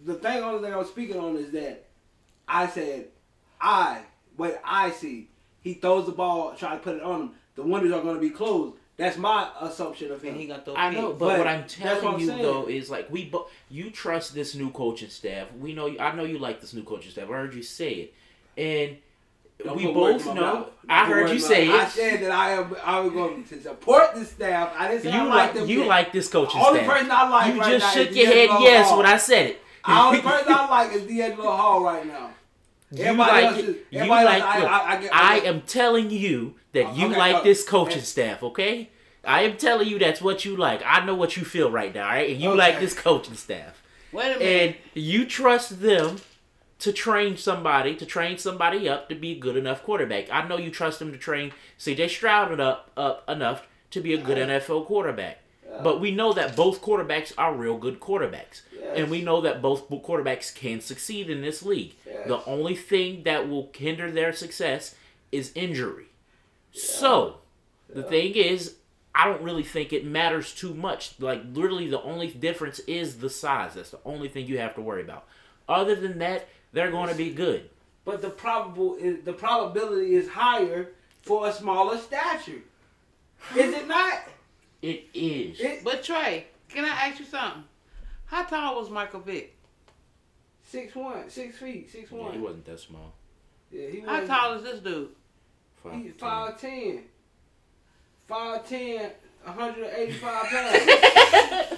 the thing, only thing I was speaking on is that I said, I, what I see, he throws the ball, try to put it on him. The windows are going to be closed. That's my assumption of him. And he got those I know, picks. but, But what I'm that's telling what I'm you saying. though is like we, bo- you trust this new coaching staff. We know, you, I know you like this new coaching staff. I heard you say it, and Don't we put words both in my know. mouth. I Don't put heard words you in my say mouth. I it. said that I am. I was going to support the staff. I didn't say You I like like them. you yet. like this coaching The only staff. person I like you right just now shook is your head D'Angelo yes Hall. when I said it. The only person I like is D'Angelo Hall right now. You Everybody like else it. is- You everybody like. else, I- look, I- I get- I I get- am telling you that you Okay, like uh, this coaching and- staff. Okay, I am telling you that's what you like. I know what you feel right now, all right? And you Okay. like this coaching staff, Wait a and minute. you trust them to train somebody, to train somebody up to be a good enough quarterback. I know you trust them to train C J Stroud up up enough to be a good Yeah. N F L quarterback. Yeah. But we know that both quarterbacks are real good quarterbacks. Yes. And we know that both quarterbacks can succeed in this league. Yes. The only thing that will hinder their success is injury. So, the Yeah. thing is, I don't really think it matters too much. Like, literally, the only difference is the size. That's the only thing you have to worry about. Other than that, they're going to be good. But the probable is the probability is higher for a smaller stature. Is it not? It is. It, But Trey, can I ask you something? How tall was Michael Vick? six one, six feet, six Yeah, one. he wasn't that small. Yeah, he How was. tall is this dude? Five, He's ten. five ten. five ten, one hundred eighty-five pounds.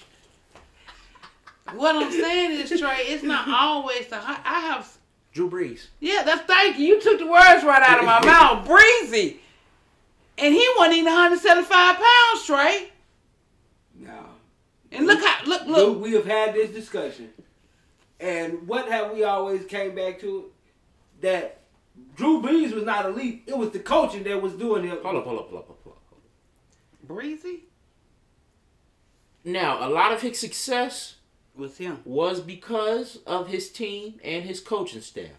What I'm saying is, Trey, it's not always the height. I have. Drew Brees. Yeah, that's thank you. You took the words right out of my mouth. Breezy. And he wasn't even one hundred seventy-five pounds, Trey. No. And look how look Look, look. we have had this discussion. And what have we always came back to? That Drew Brees was not elite. It was the coaching that was doing it. Hold up, hold up, hold up, hold up. hold up. Breezy Now, a lot of his success was him. was because of his team and his coaching staff.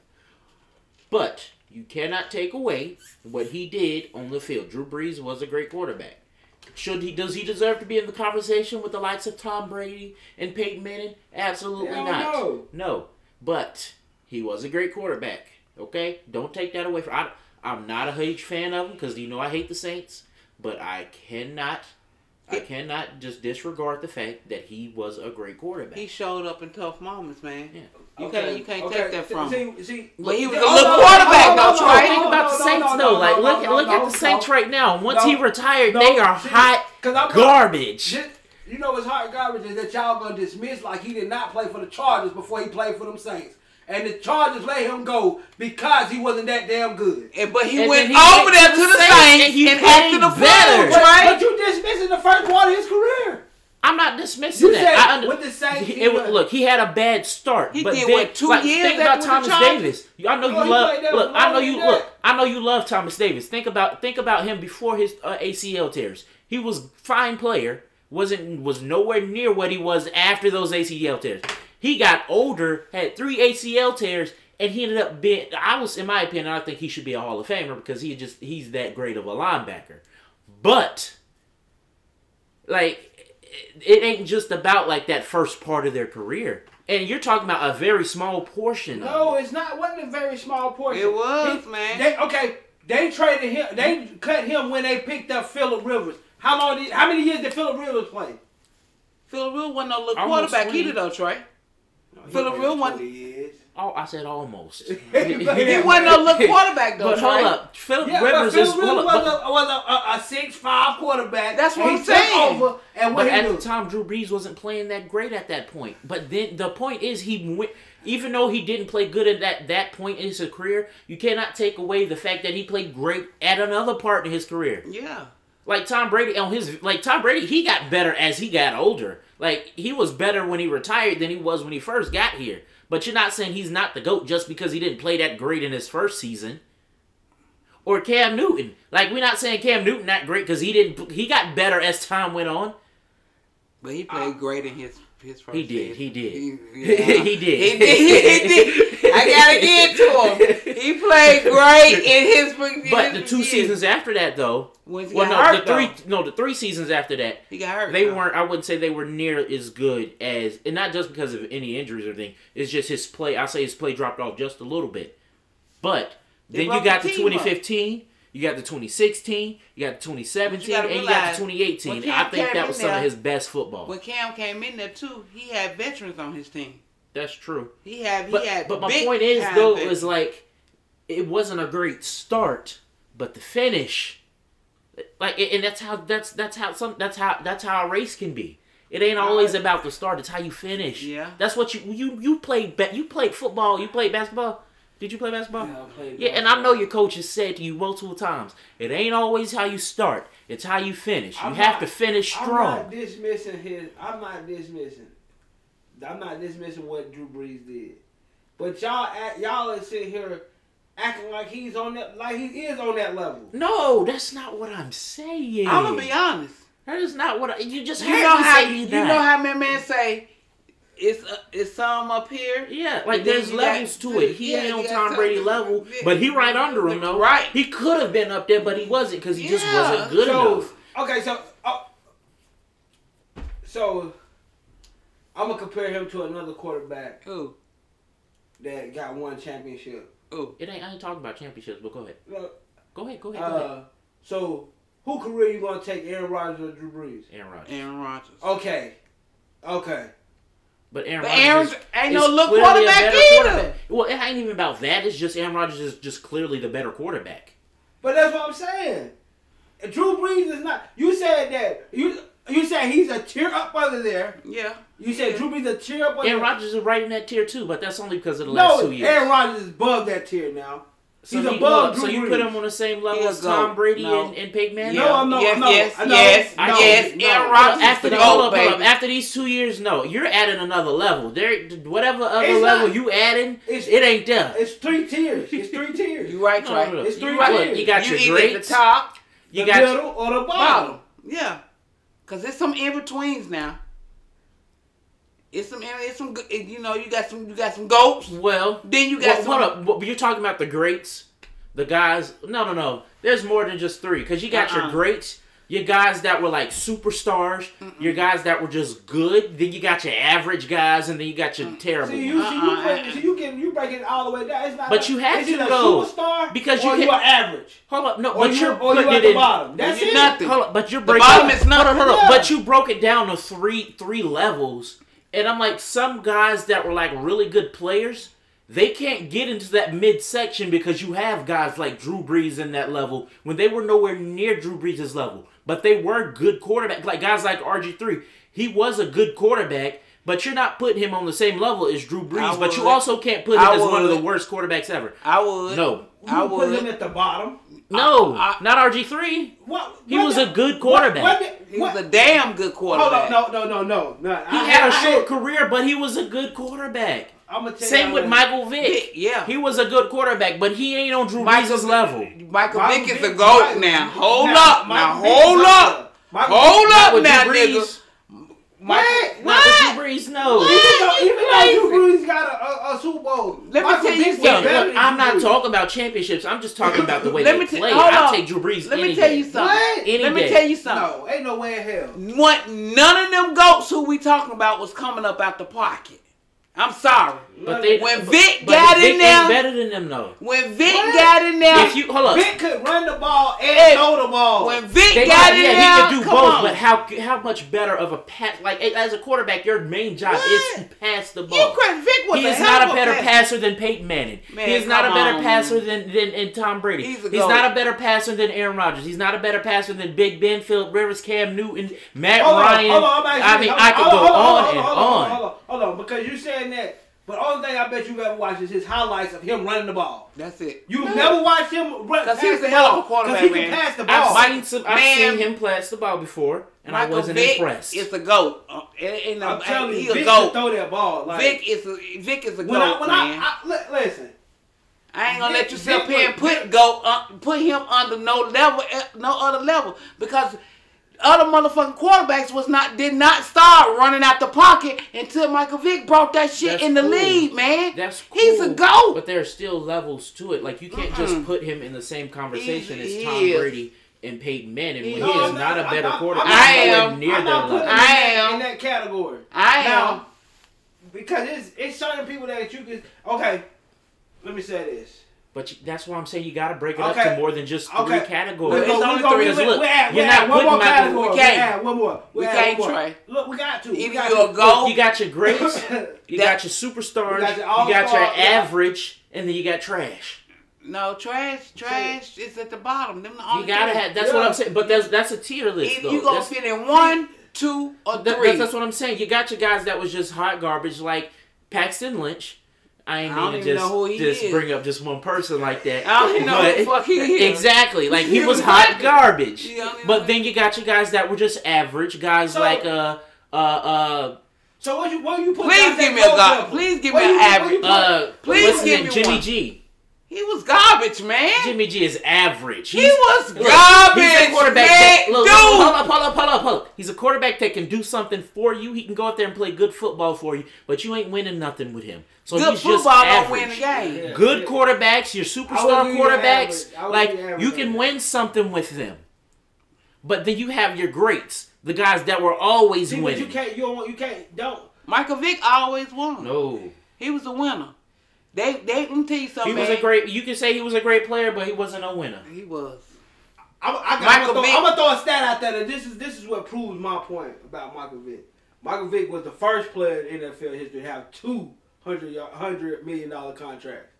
But you cannot take away what he did on the field. Drew Brees was a great quarterback. Should he? Does he deserve to be in the conversation with the likes of Tom Brady and Peyton Manning? Absolutely Hell not. no. No. But he was a great quarterback. Okay? Don't take that away from I, I'm not a huge fan of him because you know I hate the Saints. But I cannot, I cannot just disregard the fact that he was a great quarterback. He showed up in tough moments, man. Yeah. You Okay, can't you can't okay, take that see- from him. See, see, But he was a Oh, little no, quarterback, no, no, though, no, Trey. Think no, about the no, Saints no, though. no, Like no, look, no, look no, at the Saints no. right now. Once No, he retired, no, they are see, hot 'cause I'm- garbage. Just- You know what's hot garbage is that y'all gonna dismiss like he did not play for the Chargers before he played for them Saints. And the Chargers let him go because he wasn't that damn good. And but he And went then he over went there to to the the Saints, Saints and he and played acted a fool, better. But, Trey. but you dismissing the first part of his career. I'm not dismissing You that. said I under- with the Saints, he- he it, was- look, he had a bad start. He but did, then, what, two like, years Think about after Thomas with the Davis. I know Oh, you he love. played there Look, for I know longer you than look. that. I know you love Thomas Davis. Think about think about him before his uh, A C L tears. He was fine player. wasn't was nowhere near what he was after those A C L tears. He got older, had three A C L tears, and he ended up being. I was, in my opinion, I think he should be a Hall of Famer because he just he's that great of a linebacker. But like, it ain't just about like that first part of their career, and you're talking about a very small portion. No, of it. it's not. It wasn't a very small portion. It was, He- man. They, okay, they traded him. They cut him when they picked up Phillip Rivers. How long? Did, how many years did Phillip Rivers play? Phillip Rivers wasn't no little Almost quarterback twenty. either, though, Trey. No, he Phillip played Rivers twenty wasn't- years. Oh, I said almost. He He wasn't no little quarterback, though, But Trey. hold up, Philip Yeah, Rivers but is. Phillip Rivers hold up, was, but- a, was a, a, a six five quarterback. That's what and I'm he took saying. Over, and what But he at do? the time, Drew Brees wasn't playing that great at that point. But then the point is, he went, even though he didn't play good at that, that point in his career, you cannot take away the fact that he played great at another part in his career. Yeah. Like Tom Brady on his, like Tom Brady, he got better as he got older. Like he was better when he retired than he was when he first got here. But you're not saying he's not the GOAT just because he didn't play that great in his first season. Or Cam Newton. Like, we're not saying Cam Newton not great because he didn't. He got better as time went on. But he played great in his his first He did. season. He did. He, He did. He did. He did. I gotta get to him. He played great in his. In But his the two years. seasons after that, though. Once he Well, got no, hurt, the three, though. no, the three seasons after that, He got hurt. they though. weren't. I wouldn't say they were near as good as, and not just because of any injuries or anything. It's just his play. I say his play dropped off just a little bit. But They then you brought got the the team twenty up. fifteen, you got the twenty sixteen, you got the twenty seventeen, gotta and you got realize, the twenty eighteen. when Cam I think came that in was some there- of his best football. When Cam came in there too, he had veterans on his team. That's true. He had. He But, had. but my big point is, time though, veterans. is like, it wasn't a great start, but the finish. Like, and that's how that's that's how some that's how that's how a race can be. It ain't always about the start; it's how you finish. Yeah. That's what you you you played. Ba- you played football. You played basketball. Did you play basketball? Yeah, I played Yeah, and I know your coach has said to you multiple times, it ain't always how you start; it's how you finish. You I'm have not- to finish I'm strong. not dismissing his. I'm not dismissing. I'm not dismissing what Drew Brees did, but y'all act, y'all are sitting here acting like he's on that, like he is on that level. No, that's not what I'm saying. I'm gonna be honest. That is not what I, you just You heard know me how say you he's not. know how my man say it's uh, it's some up here. Yeah, like And then there's you levels got- to it. He yeah, ain't you on got Tom some- Brady level, but he right under him though. Right. He could have been up there, but he wasn't because he just Yeah. wasn't good so enough. okay, so uh, so I'm gonna compare him to another quarterback Ooh, that got one championship. ooh. It ain't. I ain't talking about championships, but go ahead. Look, Go ahead. Go ahead. Go ahead. Uh, so who career you gonna take, Aaron Rodgers or Drew Brees? Aaron Rodgers. Aaron Rodgers. Okay, okay. But Aaron But Rodgers Aaron's is, ain't is no look clearly a quarterback better either. quarterback. Well, it ain't even about that. It's just Aaron Rodgers is just clearly the better quarterback. But that's what I'm saying. Drew Brees is not. You said that you you said he's a tier up under there. Yeah. You said Yeah. Drew Brees a tier up under Aaron there. Rodgers is right in that tier too, but that's only because of the last No, two years. Aaron Rodgers is above that tier now. so he's he- above So Drew you Brees. put him on the same level He a as Tom goat. Brady No. and, and Peyton Manning? No, I'm not. Yes, no, yes, I know. yes, No, yes. no. Aaron No, Rodgers after is the the, hold GOAT, up, hold up. baby. After these two years, no, you're adding another level. There, whatever other It's level not. you adding, It's- it ain't there. It's three tiers. It's three tiers. You right, No, Trey. no, no. It's You three right. tiers. You got You your either at greats. the top, You the got middle or the bottom. bottom. Yeah. Cause there's some in betweens now. It's some, it's some, good- you know, you got some, you got some goats. well. Then you Well, got some. hold up. But you're talking about the greats, the guys. No, no, no. There's more than just three. Because you got Uh-uh. your greats, your guys that were like superstars, your guys that were just good. Then you got your average guys, and then you got your terrible. See, you, ones. see, you, Uh-uh. break, see, you can you break it all the way down. It's not. But a, you have it's to, either though, a superstar because or you you can- are average. Hold up, no, Or but you- you're or you putting at it the in. bottom. That's You're it. nothing. Hold up, but you're The breaking. bottom is nothing. Hold up, hold up. Yeah. But you broke it down to three three levels, and I'm like, some guys that were like really good players, they can't get into that midsection because you have guys like Drew Brees in that level when they were nowhere near Drew Brees' level, but they were good quarterbacks. Like guys like R G three, he was a good quarterback. But you're not putting him on the same level as Drew Brees. I But you would. also can't put him I as one of the would. worst quarterbacks ever. I would. No. I You put him would. at the bottom. No, I- not R G three. What? He what was the- a good what- quarterback. What, what, He was a damn good Hold quarterback. up, no, no, no, no, no. He I had a I short career, but he was a good quarterback. I'm gonna tell Same you with Michael Vick. Vick, yeah. He was a good quarterback, but he ain't on Drew Michael Brees' level. Michael Michael Vick is Vick- a goat Michael- now. Hold now, up. Michael Now Vick is hold up up. there. Michael Hold Vick- Not up with now, Drew nigga. Brees. Michael, What? Not with Drew Brees, no. Even though, even though crazy. Drew Brees got a, a, a Super Bowl, Let me Michael tell you Vick was something. better Look, than I'm Drew not Brees. talking about championships. I'm just talking about the way Let they me t- play. hold I on. take Drew Brees Let any me tell day. you something. What? Any Let me day. tell you something. No, ain't no way in hell. What, none of them goats who we talking about was coming up out the pocket. I'm sorry. But they, When but, Vick but got Vick in there- ain't better than them though. When Vick What? got in there, If you hold up, Vick could run the ball and Hey, throw the ball. when Vick They got got, in yeah, there, he could do come both, on. but how how much better of a pass? Like as a quarterback, your main job What? is to pass the ball. You crazy. Vick was He a is hell not of a better passer. passer than Peyton Manning. Man, he is not a come better on, passer man. than, than, than Tom Brady. He's He's, a goat. not a better passer than Aaron Rodgers. He's not a better passer than Big Ben, Phillip Rivers, Cam Newton, Matt Hold on, Ryan. hold on, I'm I asking mean, you- I could hold go hold on hold and hold on. Hold on, hold on, because you're saying that. But the only thing I bet you've ever watched is his highlights of him running the ball. That's it. You've never watched him run 'Cause pass he's the a hell of a ball, quarterback, 'cause he man. can pass the ball. I've seen some. I've Man. seen him pass the ball before, and Michael I wasn't Vick impressed. is a goat. Uh, and, and, I'm uh, telling he you, a Vick goat. can throw that ball. Like, Vick is a Vick is a when goat, I, when man. I, I li- listen, I ain't gonna Vick- let you sit up Vick here and was- put go uh, put him under no level, uh, no other level because other motherfucking quarterbacks was not did not start running out the pocket until Michael Vick brought that shit That's in the cool. league, man. That's cool. He's a GOAT. But there are still levels to it. Like, you can't Mm-mm. just put him in the same conversation He's- as he Tom is. Brady and Peyton Manning when He he is. is not a better I'm not- quarterback. I'm not- I nowhere am. near I'm their not putting level. him in I that- am. in that category. I Now, am. because it's it's certain people that you can. Okay, let me say this. But you, that's why I'm saying you got to break it up Okay. to more than just three Okay. categories. It's We go- only we go- three. we- Because we- look, we add- you're we not add one putting more Michael- category. we We can't. add one more. We add can't one more. try. Look, we got to. We Either got you're to. a GOAT. You got your greats, you That- got your superstars, You got your you got all-star, your yeah. average, and then you got trash. No, trash, trash is at the bottom. Them the only You gotta three. have. That's Yeah. what I'm saying. But that's that's a tier list. Either though. you gonna That's- fit in one, two, or That, three. that's, that's what I'm saying. You got your guys that was just hot garbage, like Paxton Lynch. I ain't I don't mean to even just, know who he just is. bring up just one person like that. I don't even know who the But- fuck he is. Exactly. Like, he You was was hot right. garbage. You don't even But know. then you got your guys that were just average. Guys So- like, uh, uh, uh, So what you what you put? Please down give that me a gold God. level? Please give What me you- an what average. you put- uh, Please what's his give name? me Jimmy one. G. He was garbage, man. Jimmy G is average. He He's- was look, garbage, He's a quarterback. man. That, look, Dude. look, hold up, hold up, hold up, hold up. He's a quarterback that can do something for you. He can go out there and play good football for you, but you ain't winning nothing with him. So Good he's just football average. don't win the game. Yeah. Good quarterbacks, your I superstar would give you quarterbacks, average. I would like give you average you on can that. win something with them. But then you have your greats, the guys that were always See, but winning. you can't. You don't. You can't. Don't. Michael Vick always won. No, He was a winner. They, they, let me tell you something, he was man. a great. You can say he was a great player, but he wasn't a winner. He was. I'm, I, I'm, Michael gonna throw, Vick- I'm gonna throw a stat out there. That this is this is what proves my point about Michael Vick. Michael Vick was the first player in N F L history to have two hundred hundred million dollar contracts.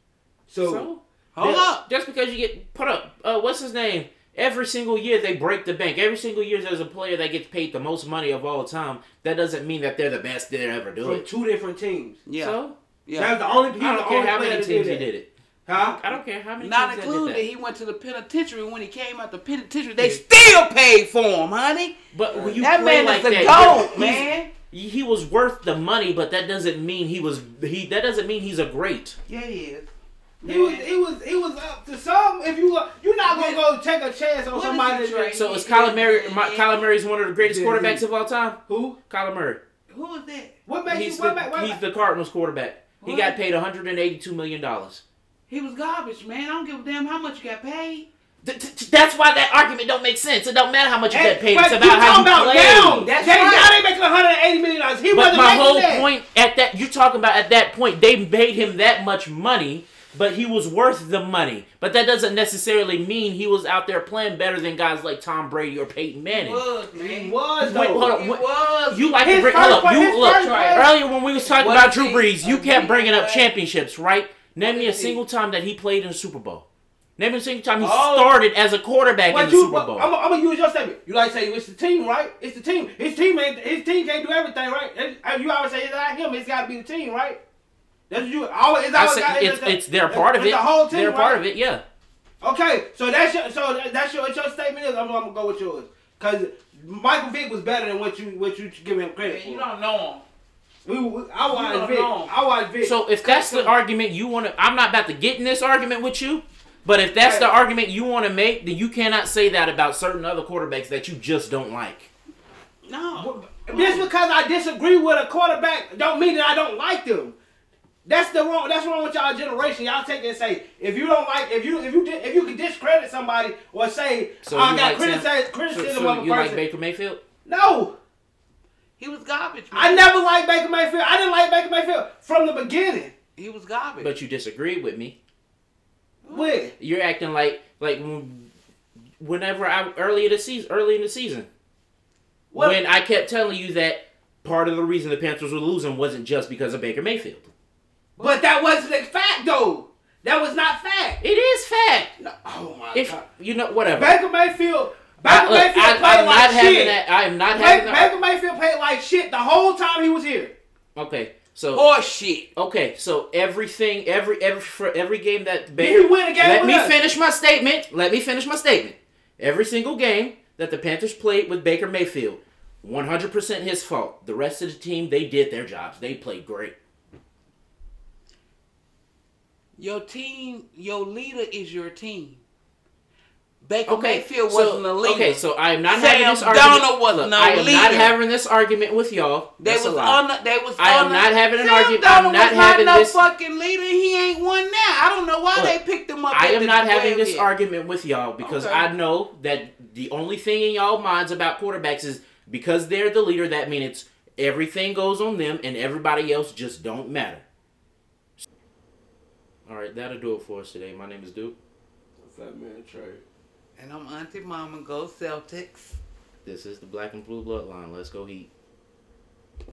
So, So Hold just, up. just because you get put up, uh, what's his name? Every single year they break the bank. Every single year there's a player that gets paid the most money of all time. That doesn't mean that they're the best they ever do from it. two different teams. Yeah. So yeah. That's the only. He's I the don't care only how player many that teams did he that. did it. Huh? I don't care how many Not teams included that that did he went to the penitentiary. When he came out the penitentiary, they still paid for him, honey. that. But when you That play man like is a that, GOAT, he's- man. He was worth the money, but that doesn't mean he was he. That doesn't mean he's a great. Yeah, he is. He was, he was, he was up to some. If you, go- you're not gonna go take a chance on What somebody. is he, that- Trey? So is Kyler Murray? My, Kyler Murray is one of the greatest Yeah, quarterbacks he- of all time. Who? Kyler Murray. Who is that? What makes He's you? What the, make, what he's make- the Cardinals quarterback. He What? got paid one hundred eighty-two million dollars. He was garbage, man. I don't give a damn how much you got paid. Th- th- That's why that argument don't make sense. It don't matter how much you Hey, get paid. but It's you about how talking you about play. now. That's they, right. Now they making one hundred eighty million dollars. He But wasn't my making whole that. point at that you're talking about at that point they paid him that much money, but he was worth the money. But that doesn't necessarily mean he was out there playing better than guys like Tom Brady or Peyton He Manning. was, He man. was Wait, though. hold on. He What- was. You like His to bring first hold up. play- You his look first play- earlier when we was talking What about is Drew he? Brees. You A kept bringing up what? championships, right? Name What me a is he? single time that he played in a Super Bowl. Name me a single time he Oh. started as a quarterback What in the you? Super What, Bowl. I'm, I'm gonna use your statement. You like to say it's the team, right? It's the team. His team ain't. His team can't do everything, right? And you always say it's not him. It's got to be the team, right? That's what you always. It's I always said got, it's, it's they're part of it's it. the whole team, They're part right? of it. Yeah. Okay, so that's your. So that's your. What your statement is. I'm, I'm gonna go with yours. Cause Michael Vick was better than what you what you give him credit for. You don't know him. We, we, I watched don't Vic. know. I watched Vic. So if that's the argument you want to, I'm not about to get in this argument with you. But if that's the Hey. argument you want to make, then you cannot say that about certain other quarterbacks that you just don't like. No. Just because I disagree with a quarterback, don't mean that I don't like them. That's the wrong. That's wrong with y'all generation. Y'all take it and say if you don't like, if you if you di- if you can discredit somebody or say So I you got like Sam- criticize, So, criticism so of a you person. like Baker Mayfield? No, He was garbage, man. I never liked Baker Mayfield. I didn't like Baker Mayfield from the beginning. He was garbage. But you disagreed with me. When? You're acting like like when- whenever I early in the season, early in the season, What? when I kept telling you that part of the reason the Panthers were losing wasn't just because of Baker Mayfield. But that wasn't a fact, though. That was not fact. It is fact. No, oh my If god. you know whatever. Baker Mayfield. I, Baker look, Mayfield I, played I'm like not having shit. that. I am not Baker, having that. Baker Mayfield played like shit the whole time he was here. Okay, so Horse shit. okay, so everything, every every for every game that Did Baker. he win a game Let with me us? finish my statement. Let me finish my statement. Every single game that the Panthers played with Baker Mayfield, one hundred percent his fault. The rest of the team, they did their jobs. They played great. Your team, your leader is your team. Baker Okay, Mayfield so, wasn't a leader. Okay, so I am not Sam having this argument. Darnold wasn't Look, a I am leader. not having this argument with y'all. They That's was a lie. on. They was. I am on not having an Sam argument. Darnold I'm not was having no this. fucking leader. He ain't one now. I don't know why Look, they picked him up. I at am the not having twelve this yet. argument with y'all because Okay. I know that the only thing in y'all minds about quarterbacks is because they're the leader. That means it's everything goes on them and everybody else just don't matter. All right, that'll do it for us today. My name is Duke. Fat man Trey. And I'm Auntie Mama. Go Celtics. This is the Black and Blue Bloodline. Let's go Heat.